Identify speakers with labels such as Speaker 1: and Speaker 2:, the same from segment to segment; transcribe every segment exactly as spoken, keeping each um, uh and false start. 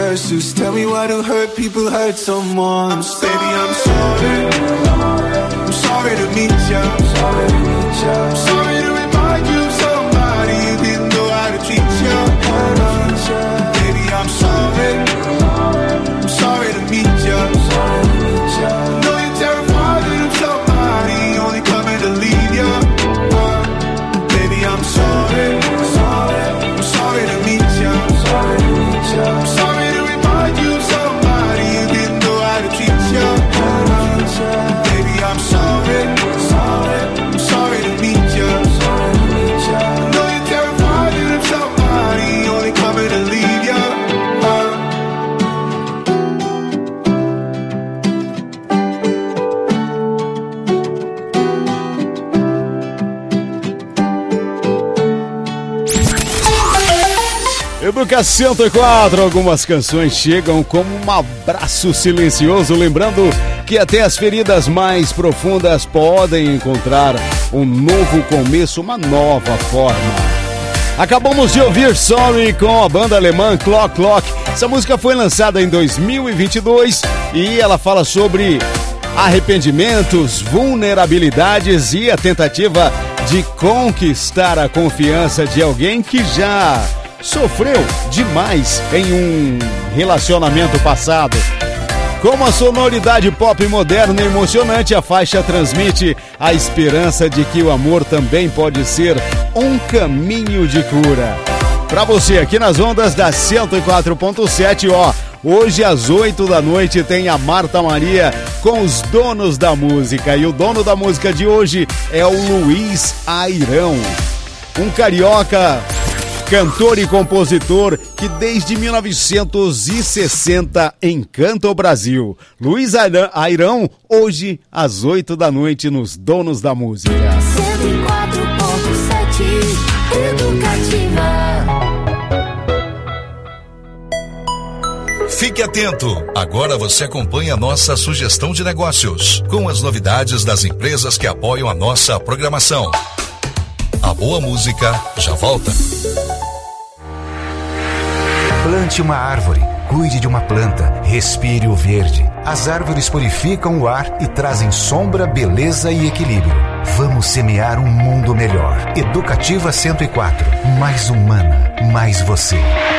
Speaker 1: verses. Tell me why do hurt people hurt someone. Baby, I'm sorry. I'm sorry to meet ya. I'm sorry to remind you of somebody you didn't know how to treat ya. Baby, I'm sorry. I'm sorry to meet ya. Know you're terrified of somebody only coming to leave ya. uh, Baby, I'm sorry. I'm sorry to meet ya. I'm sorry to remind you of somebody you didn't know how to treat ya. Baby, I'm sorry. I'm sorry to meet ya. Know you're terrified of somebody only coming to leave ya. uh.
Speaker 2: Educa cento e quatro, algumas canções chegam como um abraço silencioso, lembrando que até as feridas mais profundas podem encontrar um novo começo, uma nova forma. Acabamos de ouvir Sorry com a banda alemã Clock Clock. Essa música foi lançada em dois mil e vinte e dois e ela fala sobre arrependimentos, vulnerabilidades e a tentativa de conquistar a confiança de alguém que já sofreu demais em um relacionamento passado. Com uma sonoridade pop moderna e emocionante, a faixa transmite a esperança de que o amor também pode ser um caminho de cura. Pra você aqui nas ondas da cento e quatro ponto sete, ó, hoje às oito da noite tem a Marta Maria com os donos da música. E o dono da música de hoje é o Luiz Airão, um carioca, cantor e compositor que desde mil novecentos e sessenta encanta o Brasil. Luiz Airão, hoje às oito da noite nos Donos da Música.
Speaker 3: cento e quatro ponto sete Educativa.
Speaker 4: Fique atento, agora você acompanha a nossa sugestão de negócios, com as novidades das empresas que apoiam a nossa programação. A boa música já volta.
Speaker 5: Plante uma árvore, cuide de uma planta, respire o verde. As árvores purificam o ar e trazem sombra, beleza e equilíbrio. Vamos semear um mundo melhor. Educativa cento e quatro, mais humana, mais você.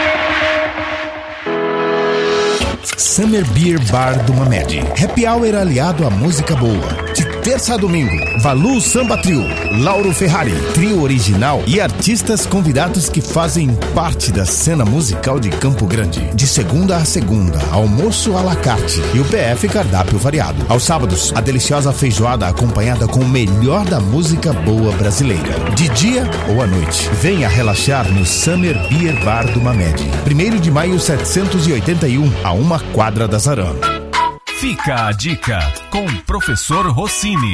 Speaker 6: Summer Beer Bar do Mamed. Happy Hour aliado à música boa. De terça a domingo, Valu Samba Trio, Lauro Ferrari, trio original e artistas convidados que fazem parte da cena musical de Campo Grande. De segunda a segunda, almoço à la carte e o P F cardápio variado. Aos sábados, a deliciosa feijoada acompanhada com o melhor da música boa brasileira. De dia ou à noite, venha relaxar no Summer Beer Bar do Mamed. primeiro de maio setecentos e oitenta e um, a uma quadra da Zarana.
Speaker 7: Fica a dica com o professor Rossini.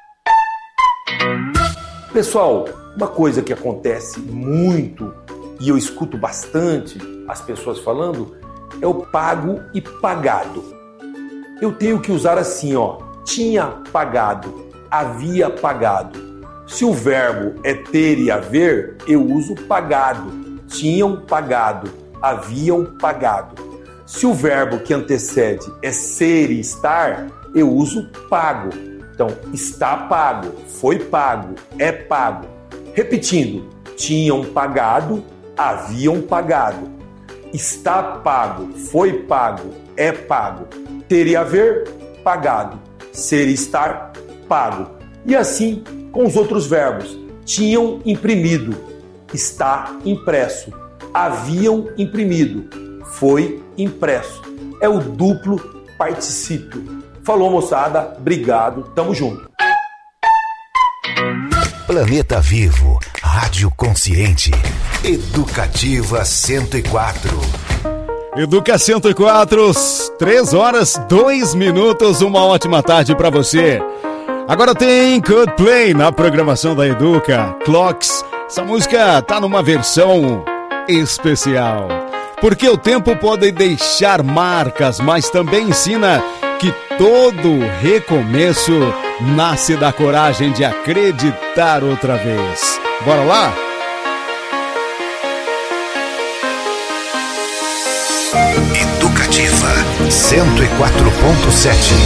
Speaker 8: Pessoal, uma coisa que acontece muito e eu escuto bastante as pessoas falando é o pago e pagado. Eu tenho que usar assim, ó, tinha pagado, havia pagado. Se o verbo é ter e haver, eu uso pagado. Tinham pagado, haviam pagado. Se o verbo que antecede é ser e estar, eu uso pago. Então, está pago, foi pago, é pago. Repetindo, tinham pagado, haviam pagado. Está pago, foi pago, é pago. Ter e haver, pagado. Ser e estar, pago. E assim com os outros verbos. Tinham imprimido, está impresso. Haviam imprimido, foi impresso. É o duplo particípio. Falou, moçada, obrigado, tamo junto.
Speaker 5: Planeta Vivo, Rádio Consciente, Educativa cento e quatro.
Speaker 2: Educa cento e quatro, três horas, dois minutos, uma ótima tarde pra você. Agora tem Coldplay na programação da Educa, Clocks. Essa música tá numa versão especial. Porque o tempo pode deixar marcas, mas também ensina que todo recomeço nasce da coragem de acreditar outra vez. Bora lá?
Speaker 5: Educa cento e quatro ponto sete.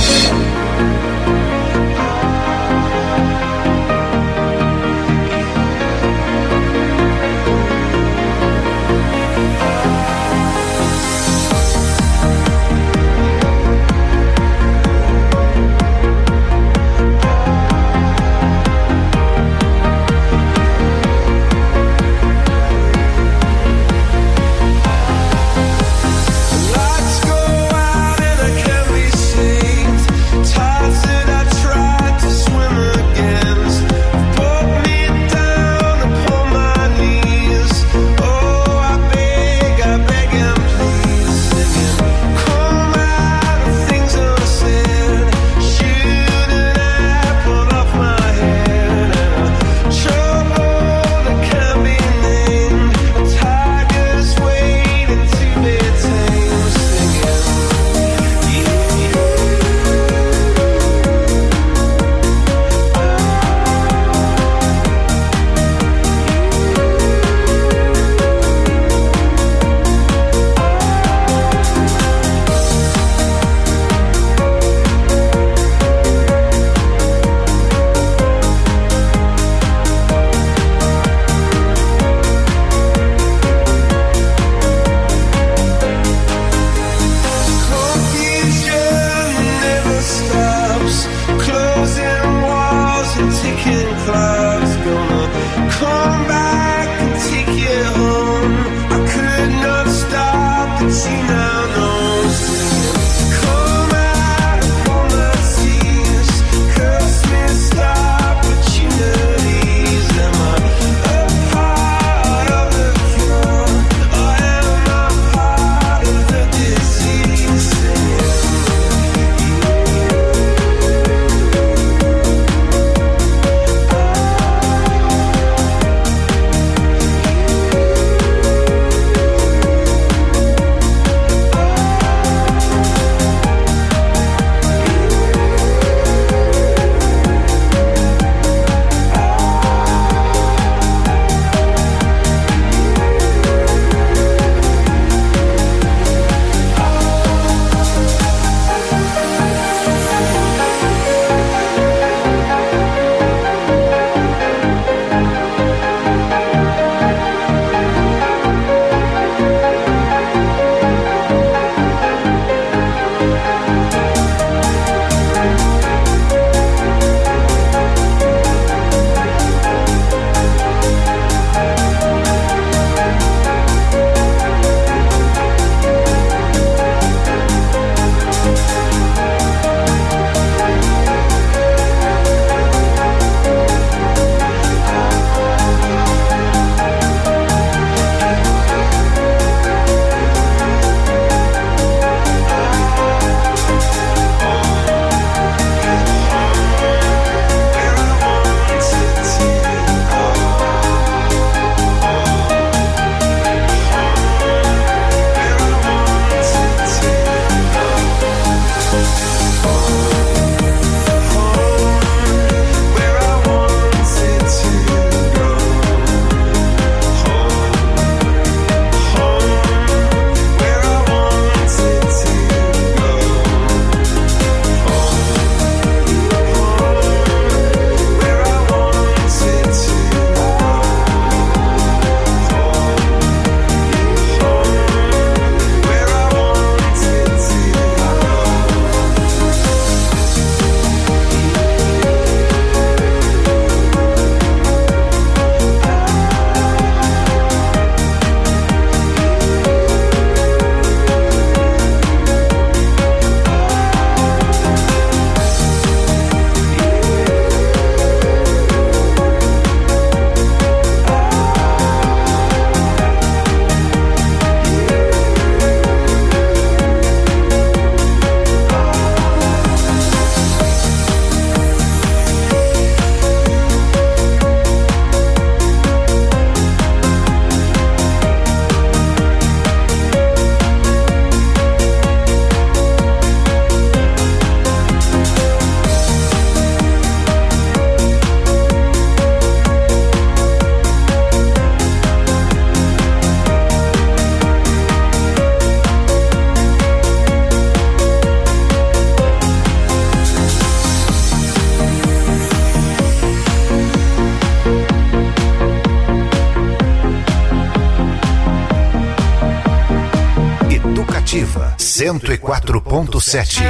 Speaker 5: Educativa cento e quatro ponto sete.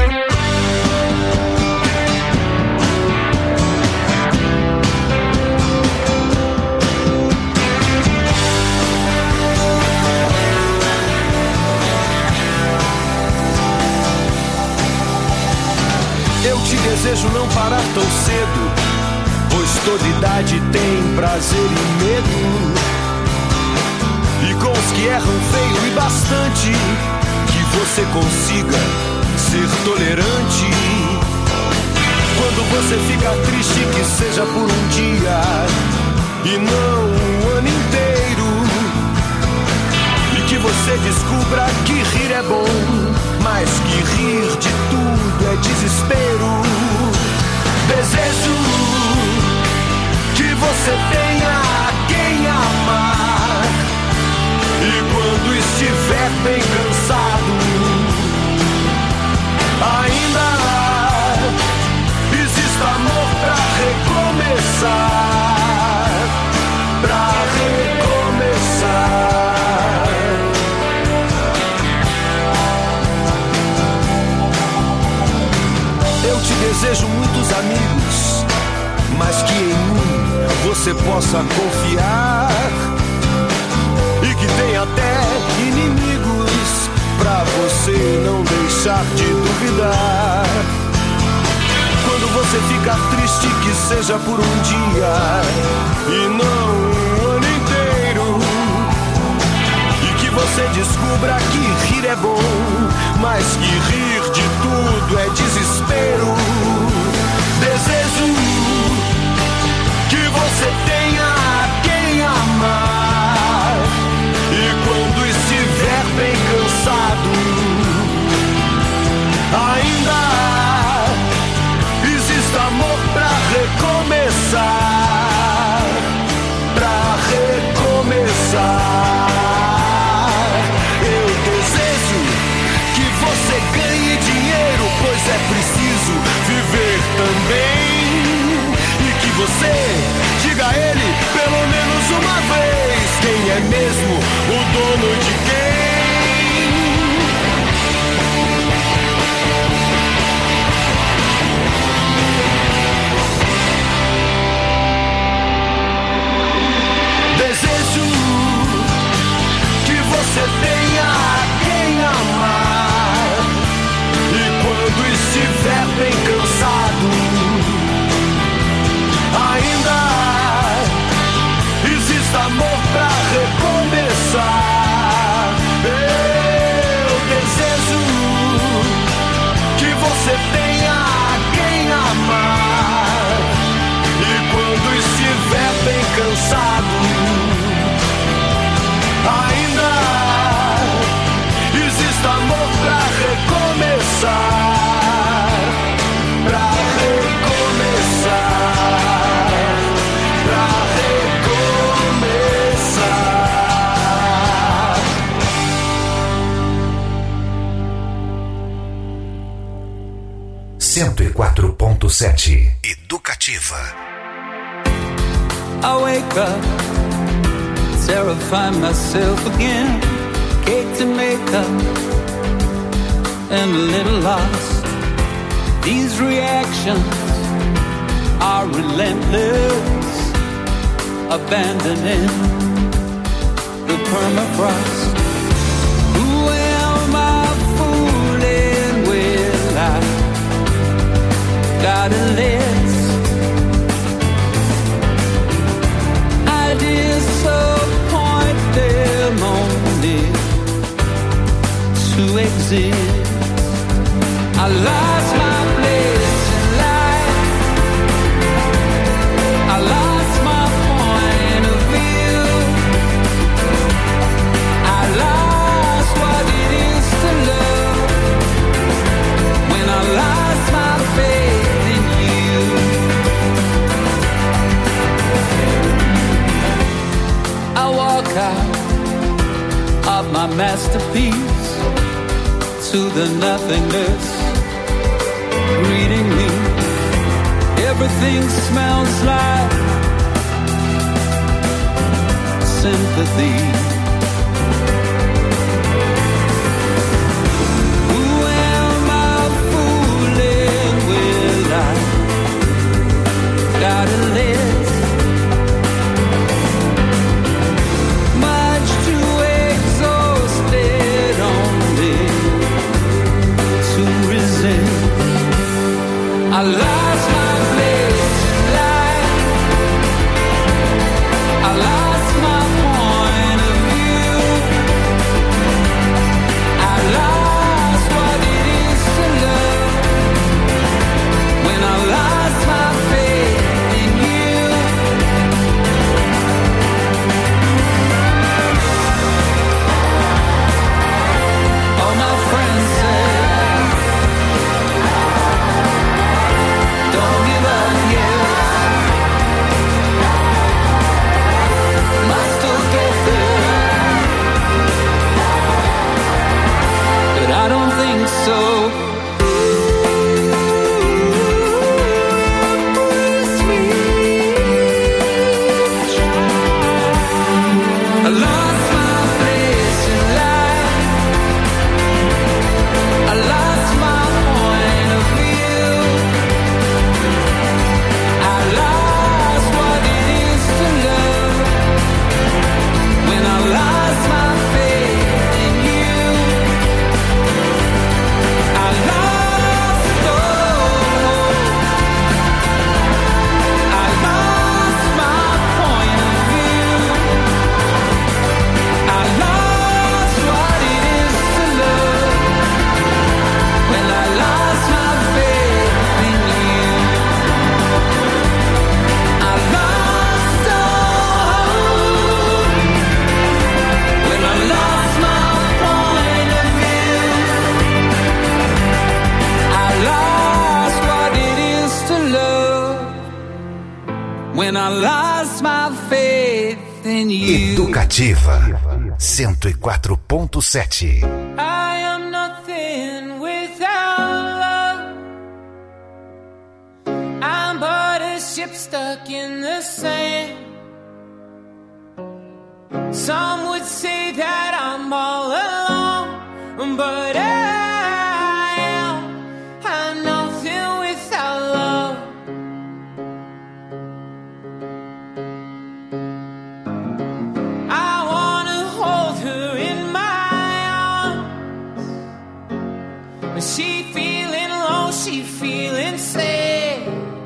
Speaker 9: Eu te desejo não parar tão cedo, pois toda idade tem prazer e medo. E com os que erram feio e bastante, que você consiga ser tolerante. Quando você fica triste, que seja por um dia e não um ano inteiro. E que você descubra que rir é bom, mas que rir de tudo é desespero. Desejo que você tenha quem amar, e quando estiver bem cansado, ainda exista amor pra recomeçar, pra recomeçar. Eu te desejo muitos amigos, mas que em mim você possa confiar, e que tenha até inimigos pra você não deixar de duvidar. Quando você ficar triste, que seja por um dia e não um ano inteiro. E que você descubra que rir é bom, mas que rir de tudo é desespero. Desejo que você tenha quem amar, e quando estiver bem cansado, ainda exista amor pra recomeçar, pra recomeçar. Eu desejo que você ganhe dinheiro, pois é preciso viver também. E que você diga a ele pelo menos uma vez quem é mesmo o dono de quem. Desejo que você tenha quem amar, e quando estiver bem cansado, ainda exista amor pra recomeçar. Eu desejo que você tenha quem amar, e quando estiver bem cansado, ainda exista amor pra recomeçar, pra recomeçar, pra recomeçar.
Speaker 5: cento e quatro ponto sete. Educativa.
Speaker 10: I wake up, terrify myself again. Cake to make up, and a little lost. These reactions are relentless, abandoning the permafrost. Who am I fooling with? I got a list. I disappoint them only to exist. I lost my place in life. I lost my point of view. I lost what it is to love when I lost my faith in you. I walk out of my masterpiece to the nothingness greeting me. Everything smells like sympathy. but I don't think so. I lost my place in life. I lost my point of view. I lost what it is to love when I lost my faith in you. I lost it all. I lost my point of view. I lost what it is to love when I lost my faith in you. I lost all when I lost my point of view. I lost what it is to love when I lost my faith in you.
Speaker 5: Educativa cento e quatro ponto sete.
Speaker 10: I am nothing without love. I'm but a ship stuck in the sand. Some would say that I'm all alone, but I am. I'm nothing without love. I wanna hold her in my arms. When she feeling low, she feeling sad.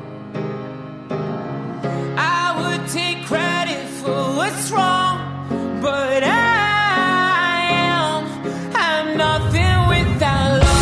Speaker 10: I would take credit for what's wrong, but I am, I'm nothing without love.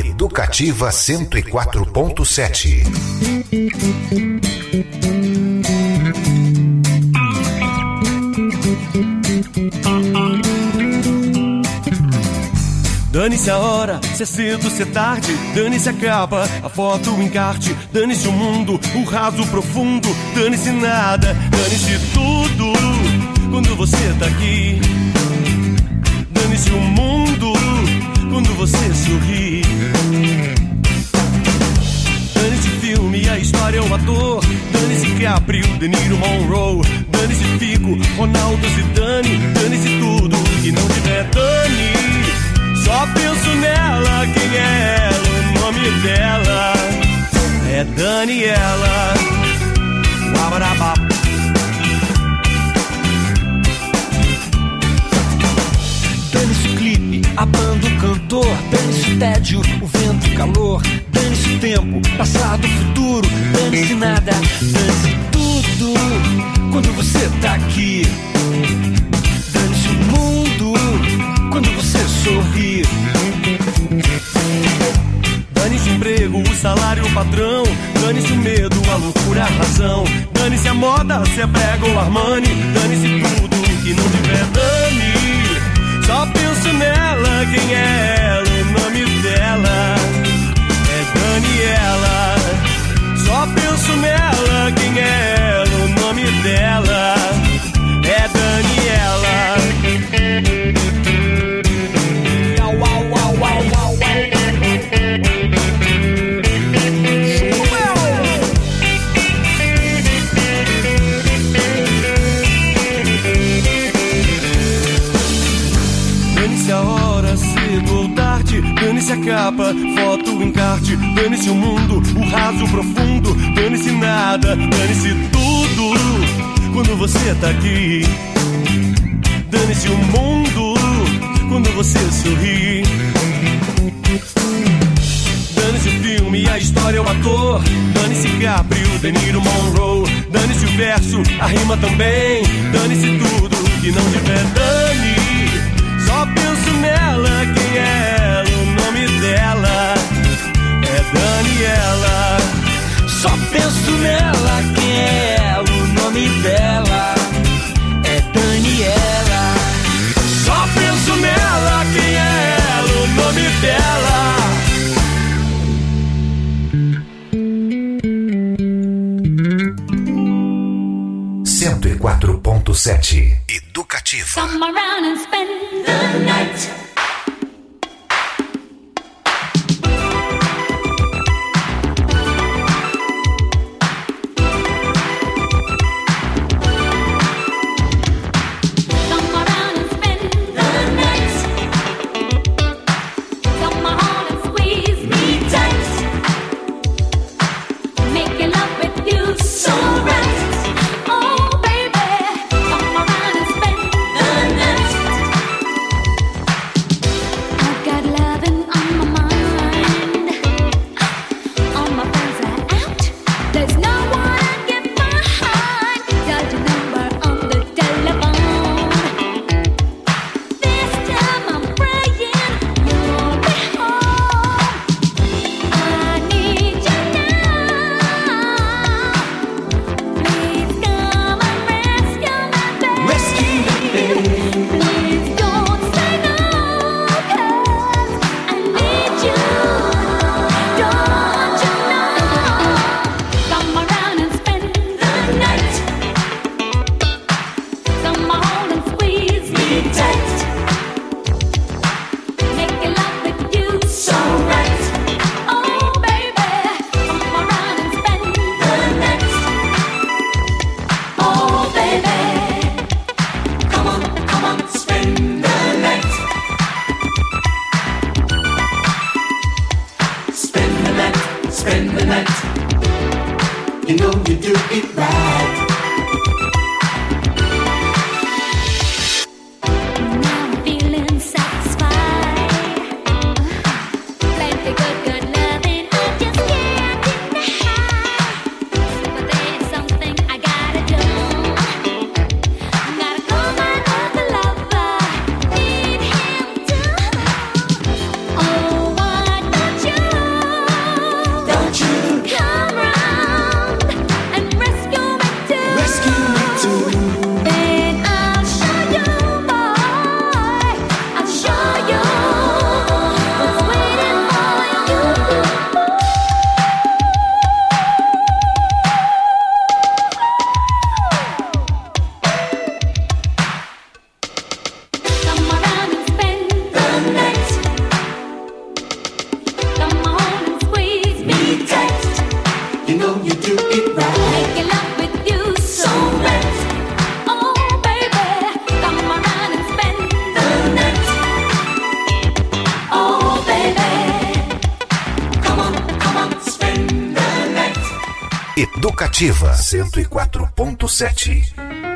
Speaker 5: Educativa cento e quatro ponto sete.
Speaker 9: Dane-se a hora, se é cedo, se é tarde. Dane-se a capa, a foto, o encarte. Dane-se o mundo, o raso, o profundo. Dane-se nada, dane-se tudo quando você tá aqui. Dane-se o mundo quando você sorri. Dane-se filme, a história, o ator. Dane-se Caprio, De Niro, Monroe. Dane-se Fico, Ronaldo, Zidane. Dane-se tudo que não tiver dane. Só penso nela, quem é ela, o nome dela é Daniela. Uabarabá. Dane-se o clipe, a banda, o cantor. Dane-se o tédio, o vento, o calor. Dane-se o tempo, passado, futuro. Dane-se nada, dane-se tudo quando você tá aqui. Dane-se o mundo quando você sorri. Dane-se o emprego, o salário, o padrão. Dane-se o medo, a loucura, a razão. Dane-se a moda, se é prego ou Armani. Dane-se tudo que não tiver dane. Só penso nela, quem é ela, o nome dela é Daniela. Só penso nela, quem é ela, o nome dela é Daniela. Dane-se a hora, cedo ou tarde. Dane-se a capa, foto, encarte. Dane-se o mundo, o raso, o profundo. Dane-se nada, dane-se tudo quando você tá aqui. Dane-se o mundo quando você sorri. Dane-se o filme, a história, o ator. Dane-se Caprio, De Niro, Monroe. Dane-se o verso, a rima também. Dane-se tudo que não tiver dane. Só penso nela, quem é ela, o nome dela é Daniela. Só penso nela, quem é ela, o nome dela é Daniela. Só penso nela, quem é ela, o nome dela.
Speaker 5: cento e quatro ponto sete. Educativa.
Speaker 3: Come around and spend the night.
Speaker 5: Educativa cento e quatro ponto sete.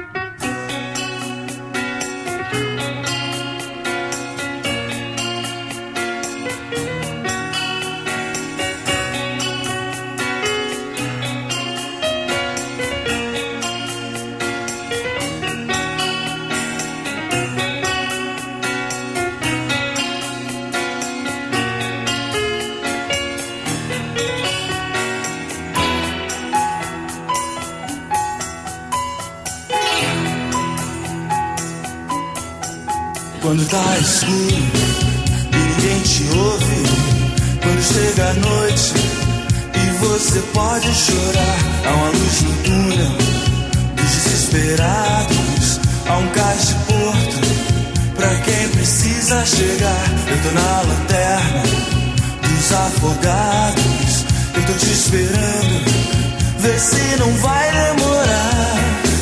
Speaker 11: Quando tá escuro e ninguém te ouve, quando chega a noite e você pode chorar, há uma luz no túnel dos desesperados, há um cais de porto pra quem precisa chegar. Eu tô na lanterna dos afogados, eu tô te esperando, vê se não vai demorar.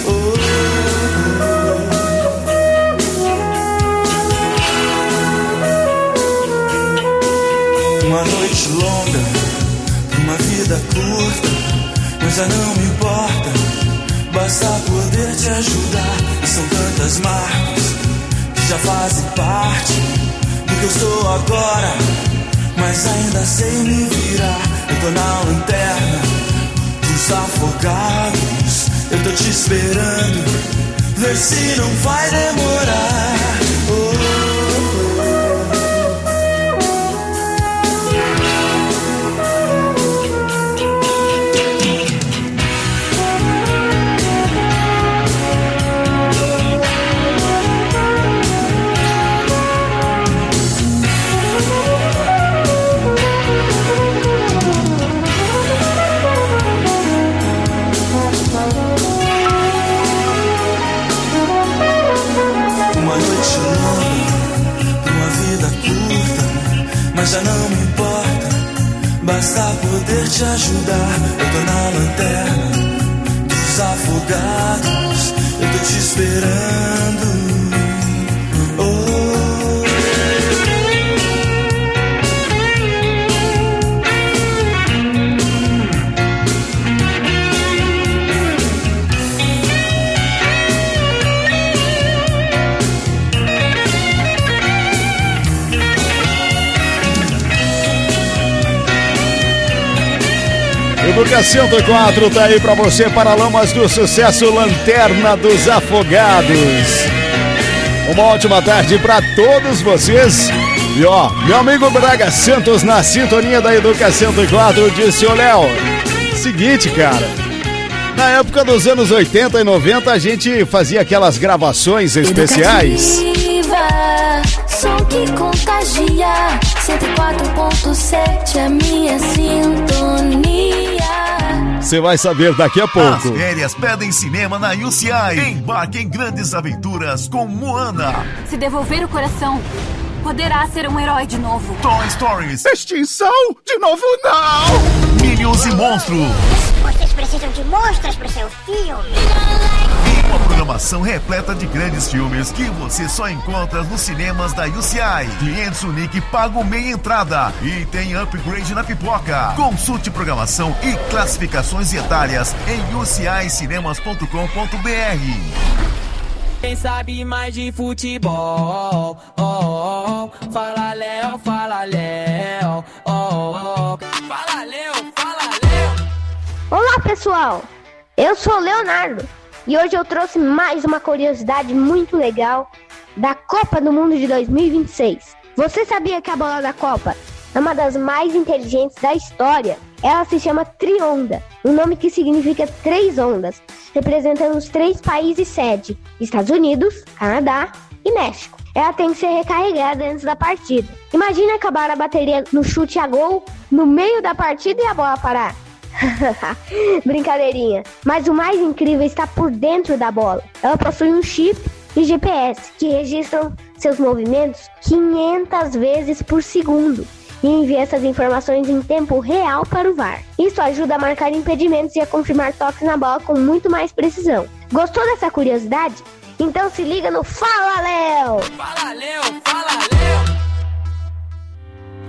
Speaker 11: Uma noite longa, uma vida curta, mas já não me importa, basta poder te ajudar. E são tantas marcas que já fazem parte do que eu sou agora, mas ainda sei me virar. Eu tô na lanterna dos afogados, eu tô te esperando, vê se não vai demorar. Oh. Mas já não me importa, basta poder te ajudar. Eu tô na lanterna dos afogados, eu tô te esperando.
Speaker 2: Educa cento e quatro tá aí pra você, Paralamas do Sucesso, Lanterna dos Afogados. Uma ótima tarde pra todos vocês. E ó, meu amigo Braga Santos na sintonia da Educa cento e quatro disse: ô Léo, seguinte, cara, na época dos anos oitenta e noventa a gente fazia aquelas gravações especiais.
Speaker 12: Som que contagia, cento e quatro ponto sete é minha sintonia.
Speaker 2: Você vai saber daqui a pouco.
Speaker 13: As férias pedem cinema na U C I. Embarque em grandes aventuras com Moana.
Speaker 14: Se devolver o coração, poderá ser um herói de novo.
Speaker 13: Toy Stories.
Speaker 15: Extinção? De novo não!
Speaker 13: Minions e Monstros.
Speaker 16: Vocês precisam de monstros pro seu filme.
Speaker 13: Uma programação repleta de grandes filmes que você só encontra nos cinemas da U C I. Clientes Unique pagam meia entrada e tem upgrade na pipoca. Consulte programação e classificações etárias em u c i cinemas ponto com ponto b r.
Speaker 10: Quem sabe mais de futebol? Oh, oh, oh. Fala Léo, fala Léo. Oh, oh. Fala Léo, fala Léo.
Speaker 17: Olá pessoal, eu sou o Leonardo. E hoje eu trouxe mais uma curiosidade muito legal da Copa do Mundo de dois mil e vinte e seis. Você sabia que a bola da Copa é uma das mais inteligentes da história? Ela se chama Trionda, um nome que significa três ondas, representando os três países sede, Estados Unidos, Canadá e México. Ela tem que ser recarregada antes da partida. Imagina acabar a bateria no chute a gol no meio da partida e a bola parar. Brincadeirinha. Mas o mais incrível está por dentro da bola. Ela possui um chip e G P S que registram seus movimentos quinhentas vezes por segundo e envia essas informações em tempo real para o V A R. Isso ajuda a marcar impedimentos e a confirmar toques na bola com muito mais precisão. Gostou dessa curiosidade? Então se liga no Fala Léo!
Speaker 10: Fala Léo, fala Léo!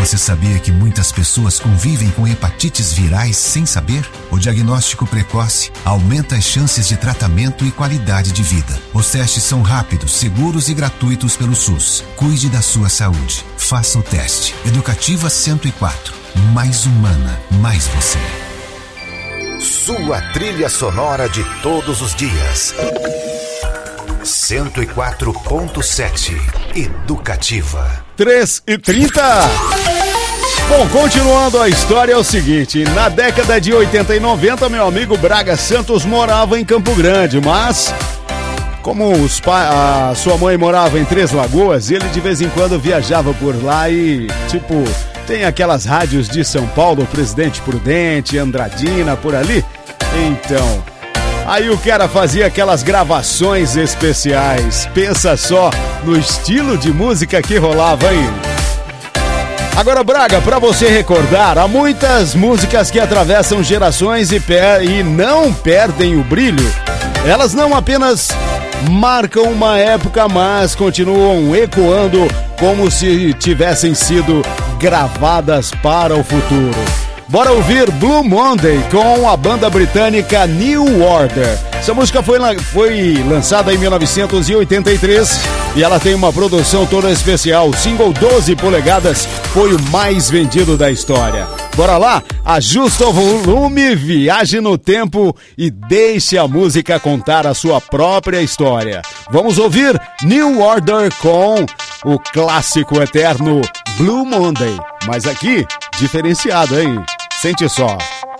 Speaker 5: Você sabia que muitas pessoas convivem com hepatites virais sem saber? O diagnóstico precoce aumenta as chances de tratamento e qualidade de vida. Os testes são rápidos, seguros e gratuitos pelo SUS. Cuide da sua saúde. Faça o teste. Educativa cento e quatro. Mais humana, mais você.
Speaker 18: Sua trilha sonora de todos os dias. cento e quatro ponto sete. Educativa.
Speaker 2: três e trinta. Bom, continuando a história é o seguinte, na década de oitenta e noventa, meu amigo Braga Santos morava em Campo Grande, mas como os pa- a sua mãe morava em Três Lagoas, ele de vez em quando viajava por lá e, tipo, tem aquelas rádios de São Paulo, Presidente Prudente, Andradina, por ali. Então, aí o cara fazia aquelas gravações especiais. Pensa só no estilo de música que rolava aí. Agora, Braga, pra você recordar, há muitas músicas que atravessam gerações e, per- e não perdem o brilho. Elas não apenas marcam uma época, mas continuam ecoando como se tivessem sido gravadas para o futuro. Bora ouvir Blue Monday com a banda britânica New Order. Essa música foi, foi lançada em mil novecentos e oitenta e três e ela tem uma produção toda especial. O single doze polegadas foi o mais vendido da história. Bora lá, ajusta o volume, viaje no tempo e deixe a música contar a sua própria história. Vamos ouvir New Order com o clássico eterno Blue Monday. Mas aqui, diferenciado, hein? Sente só.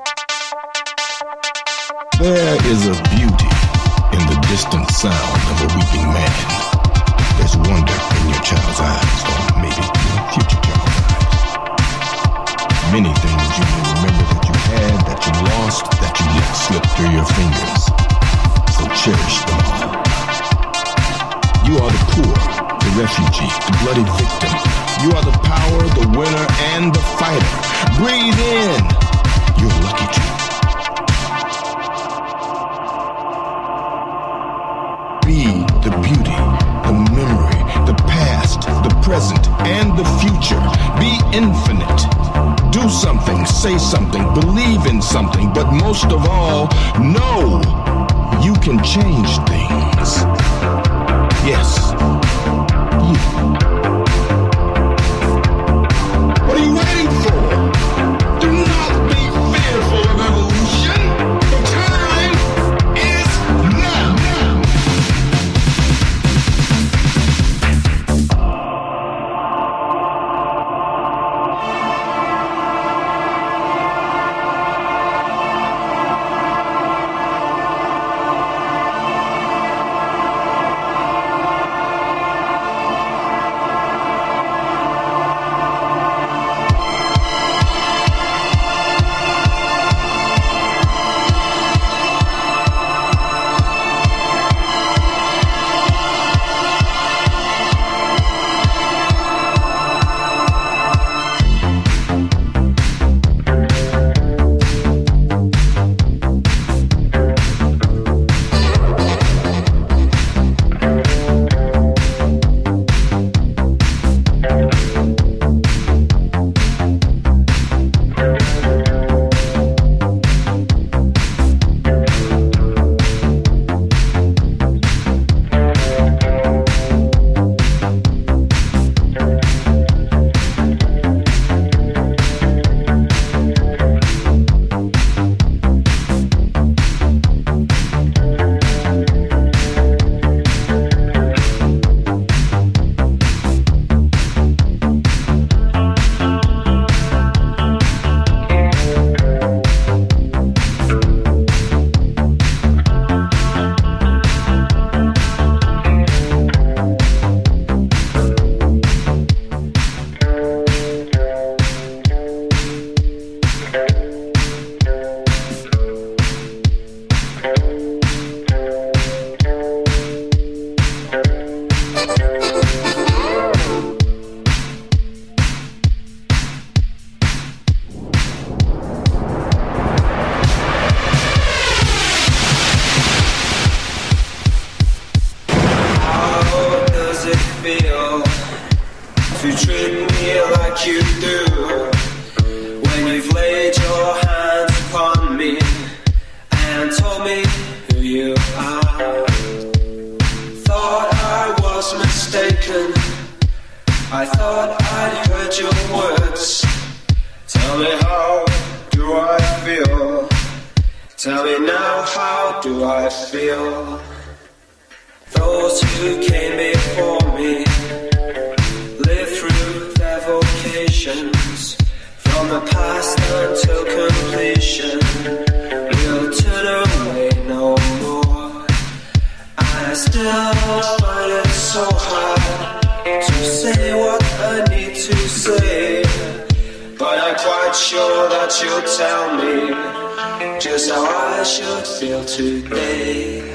Speaker 19: There is a beauty in the distant sound of a weeping man. There's wonder in your child's eyes, or maybe your future child's eyes. Many things you may remember that you had, that you lost, that you let slip through your fingers. So cherish them all. You are the poor, the refugee, the bloody victim. You are the power, the winner, and the fighter. Breathe in. You're lucky to. Be the beauty, the memory, the past, the present, and the future. Be infinite. Do something, say something, believe in something, but most of all, know you can change things. Yes, you. What are you waiting for? Do not be fearful of evolution. The time is now.
Speaker 11: To treat me like you do. mistaken. I thought I'd heard your words. Tell me, how do I feel? Tell me now, how do I feel? Those who came before me lived through their vocations. From the past until completion, we'll turn away no more. I still find it so hard to say what I need to say, but I'm quite sure that you'll tell me just how I should feel today.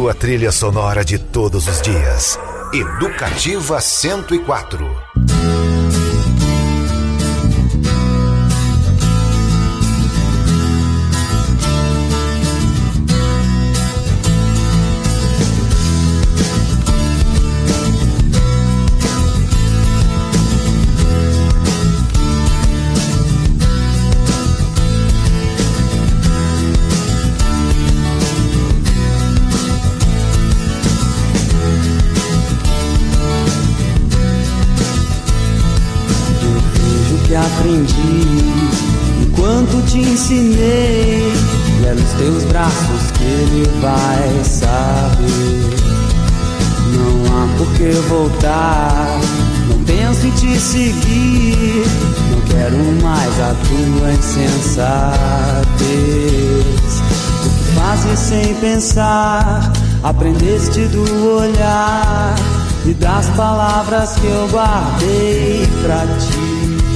Speaker 18: Sua trilha sonora de todos os dias. Educativa cento e quatro.
Speaker 10: Aprendi enquanto te ensinei, e é nos teus braços que ele vai saber. Não há por que voltar, não penso em te seguir, não quero mais a tua insensatez. O que fazes sem pensar, aprendeste do olhar e das palavras que eu guardei pra ti.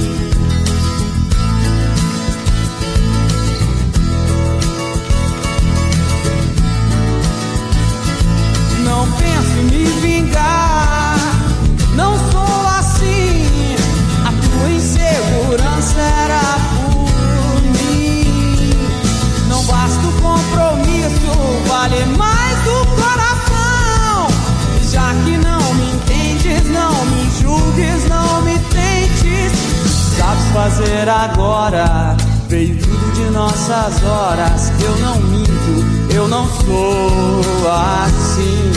Speaker 10: Não penso em me vingar, não sou assim. A tua insegurança era por mim. Não basta o compromisso, vale mais o coração. E já que não me entendes, não me julgues, não me tentes. Sabes fazer agora, veio tudo de nossas horas. Eu não minto, eu não sou assim.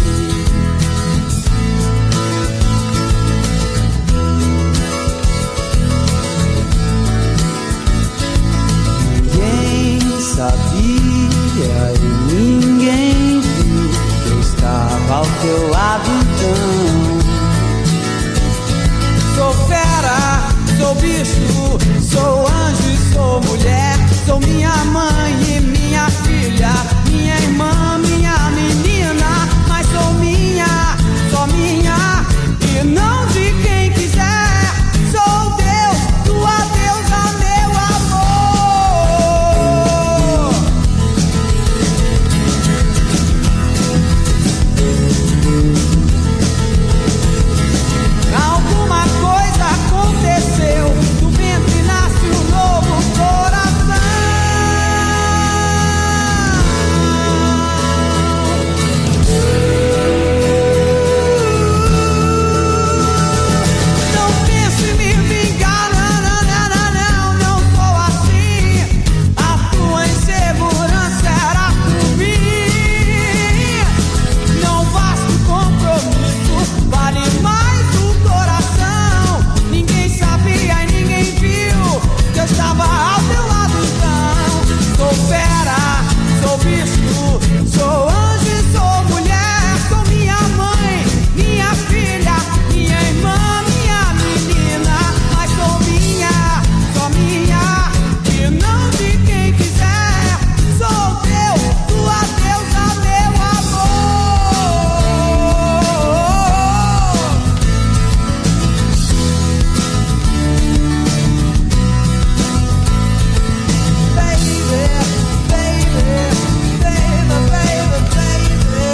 Speaker 10: Ninguém sabia e ninguém viu que eu estava ao teu lado então. Sou fera, sou bicho, sou anjo e sou mulher. Sou minha mãe e minha filha, minha irmã, minha menina. Mas sou minha, só minha, e não de quem quiser. Sou Deus, tua deusa, meu amor. Alguma coisa aconteceu, do ventre nasce um novo coração. Não pense em me vingar, não, não, não, não, não, não sou assim. A tua insegurança era por mim. Não basta o compromisso, vale mais o coração. Ninguém sabia e ninguém viu que eu estava ao teu lado então. Sou fera, sou bicho, sou anjo e sou mulher. Sou minha mãe, minha filha, minha irmã, minha menina. Mas sou minha, só minha, e não de quem quiser. Sou Deus, tua deusa, meu amor. Baby, baby, baby, baby, baby.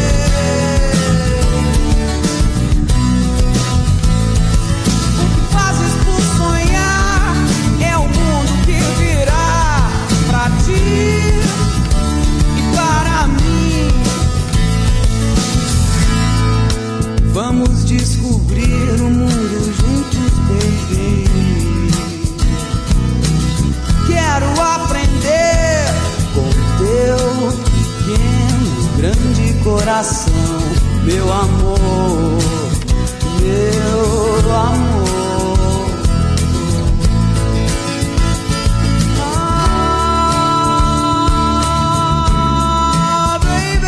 Speaker 10: O que fazes por sonhar é o mundo que virá pra ti e para mim. Vamos descobrir o mundo juntos, baby. Quero aprender com teu pequeno, grande coração, meu amor, meu amor. Ah, baby.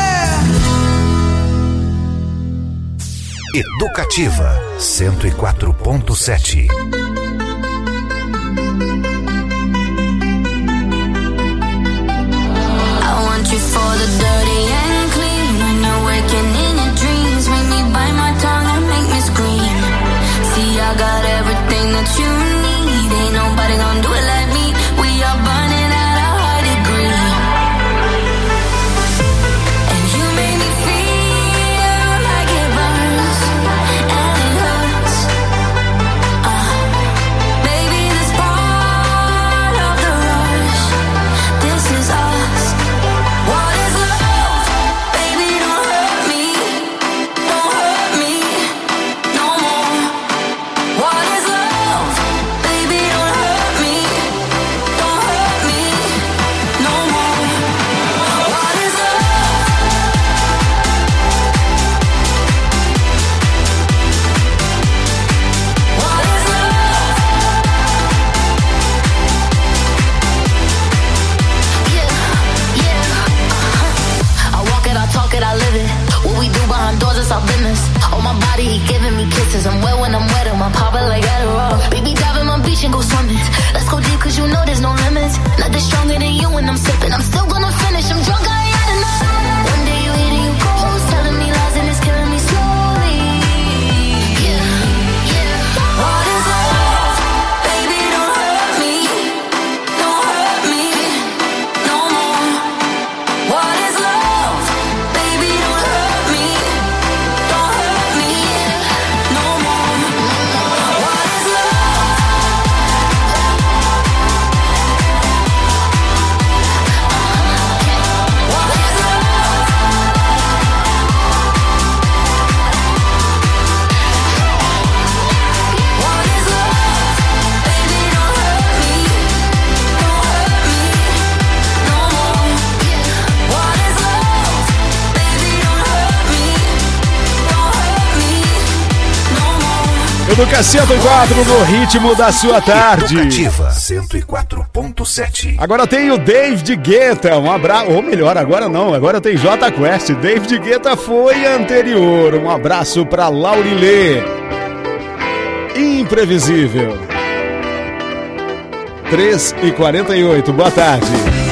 Speaker 18: Educativa cento e quatro ponto sete.
Speaker 12: I want you for the dirty and clean. When you're waking in your dreams, make me bite my tongue and make me scream. See, I got everything that you need. Ain't nobody gonna do it like me. We are burning at a high degree. And you
Speaker 2: Educa cento e quatro no ritmo da sua tarde.
Speaker 18: Educativa cento e quatro ponto sete.
Speaker 2: Agora tem o David Guetta, um abraço, ou melhor, agora não, agora tem J Quest. David Guetta foi anterior. Um abraço pra Laurilê. Imprevisível. três e quarenta e oito, boa tarde.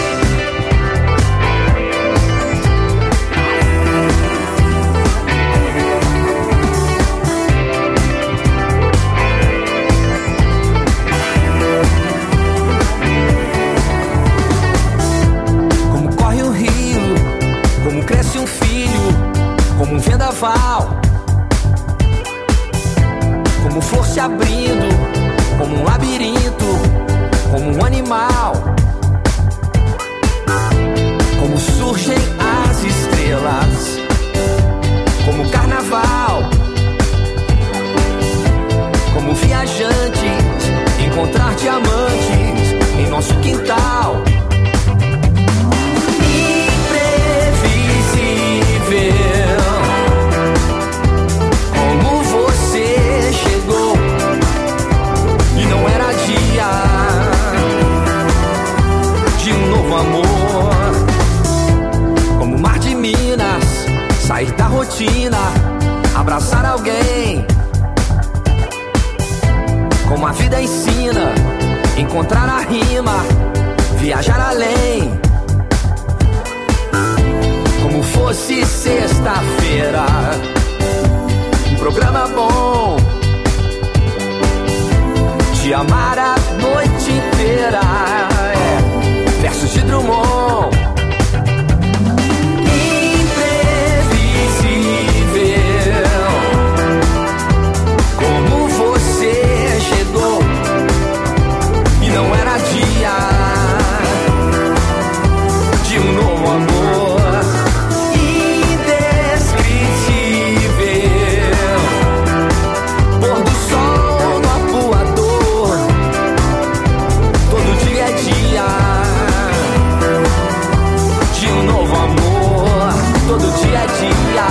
Speaker 10: Como flor se abrindo, como um labirinto, como um animal. Como surgem as estrelas, como carnaval. Como viajantes, encontrar diamantes em nosso quintal. Imprevisível. Não era dia de um novo amor. Como o mar de Minas, sair da rotina, abraçar alguém. Como a vida ensina, encontrar a rima, viajar além. Como fosse sexta-feira, um programa bom. Te amar a noite inteira, é, versos de Drummond. Imprevisível. Como você chegou e não era dia de um novo amor. Indescritível. Pôr do sol no apuador. Todo dia é dia de um novo amor. Todo dia é dia.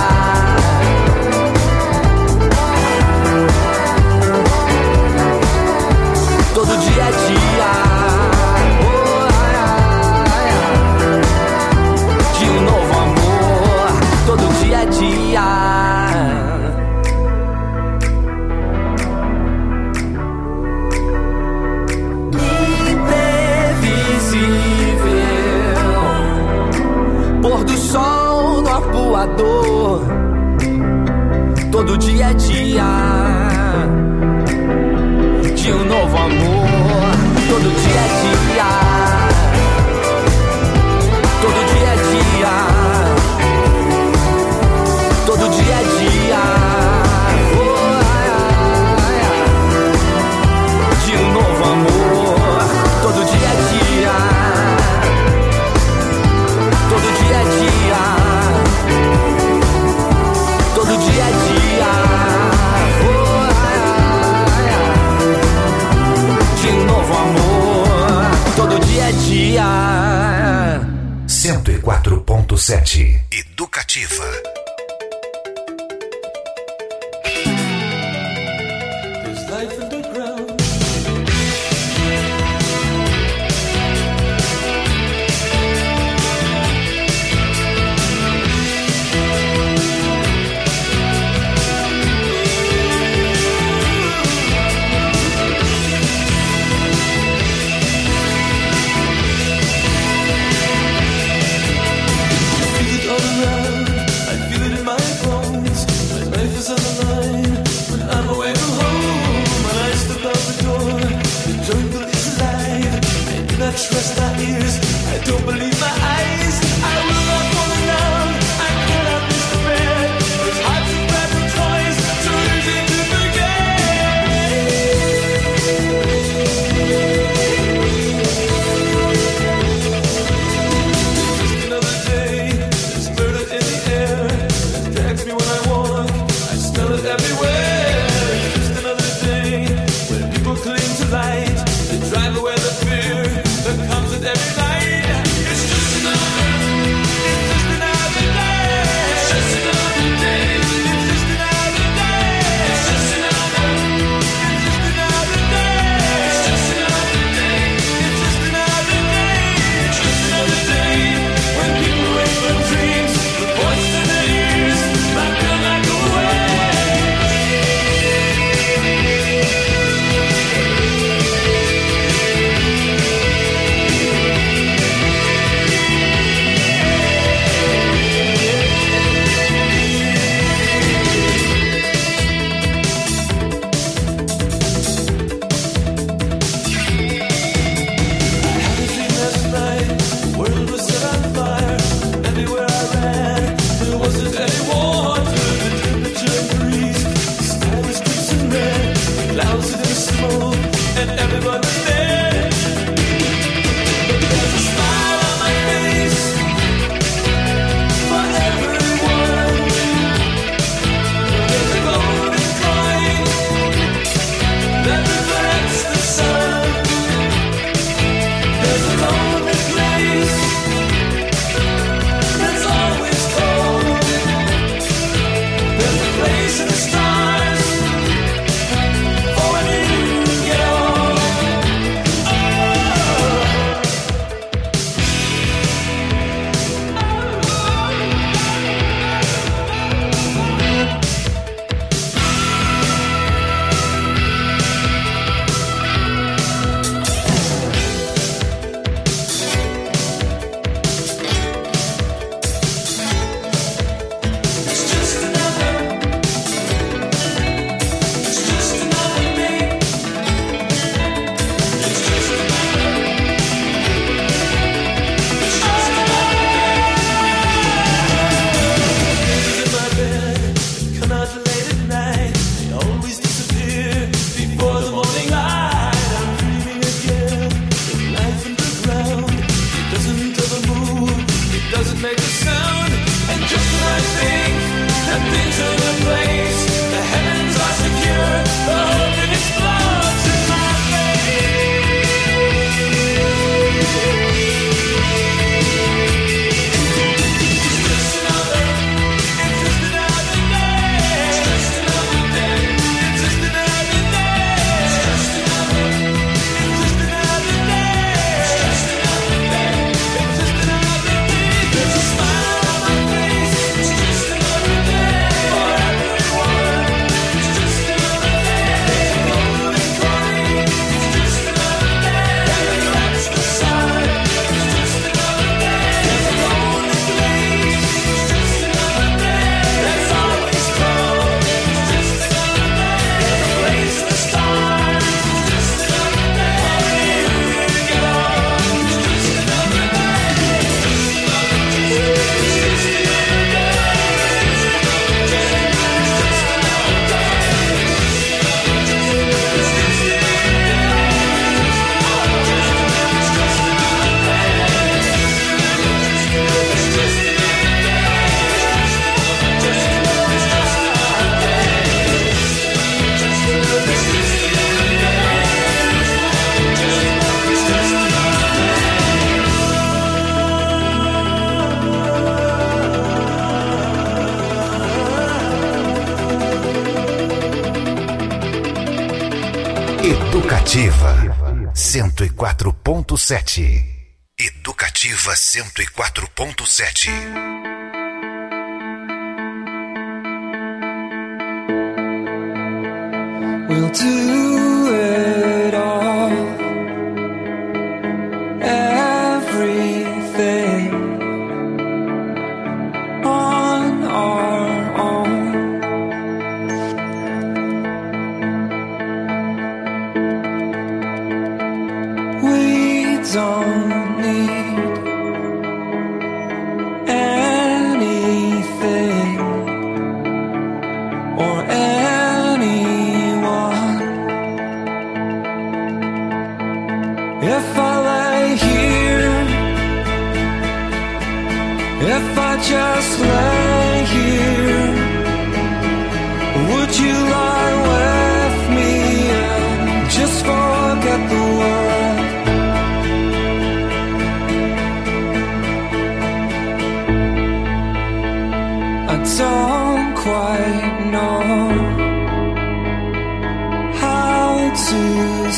Speaker 10: Todo dia é dia. Oh, ai, ai, ai. De um novo amor. Todo dia é dia. Pôr do sol no apuador. Todo dia é dia de um novo amor. Todo dia é dia. Todo dia é dia. Todo dia é dia. Oh, ai, ai, ai. De um novo amor. Todo dia é dia. Todo dia é dia. Todo dia é dia. Oh, ai, ai, ai. De um novo amor. Todo dia é dia.
Speaker 18: cento e quatro ponto sete. Educativa.
Speaker 11: There's life underground.
Speaker 10: Trust my ears, I don't believe my eyes. I will not fall down, I cannot miss the bed. There's hearts and fragile toys, too easy to forget. Just another day, there's murder in the air. It drags me when I walk, I smell it everywhere. Just another day, when people cling to light, they drive away the fear. There comes a
Speaker 11: cold, and everybody's there. But there's a smile on my face for everyone. There's a golden coin that reflects the sun. There's a lonely place that's always cold. There's a place in the stars for when you get old. It's just another, it's just another me. It's just another, it's just another day. Dreams in my bed come out late at night. They always disappear before the morning light. I'm dreaming again with life in the ground. It doesn't ever move, it doesn't make a sound. And just when I think that things are in place, the heavens are secure, the whole thing explodes in my face. It's just another, it's just another day. It's just another day. It's just another day. It's just another, it's just another day. It's just another day. It's just another day. There's a smile on my face. It's just another day for everyone. It's just another day. There's a golden coin. It's just another day that reflects the sun. It's just another day. There's a lonely place. It's just another day that's always cold. It's just another day. There's a place in the stars. It's just another day for you to get on. It's just another day. It's just another day. It's just another day. It's just another day. It's just another day. It's just
Speaker 18: Educativa cento e quatro ponto sete. Educativa cento e quatro ponto sete.
Speaker 11: We'll do it all, everything on our own. We don't need anything or anyone. If I lay here, if I just lay here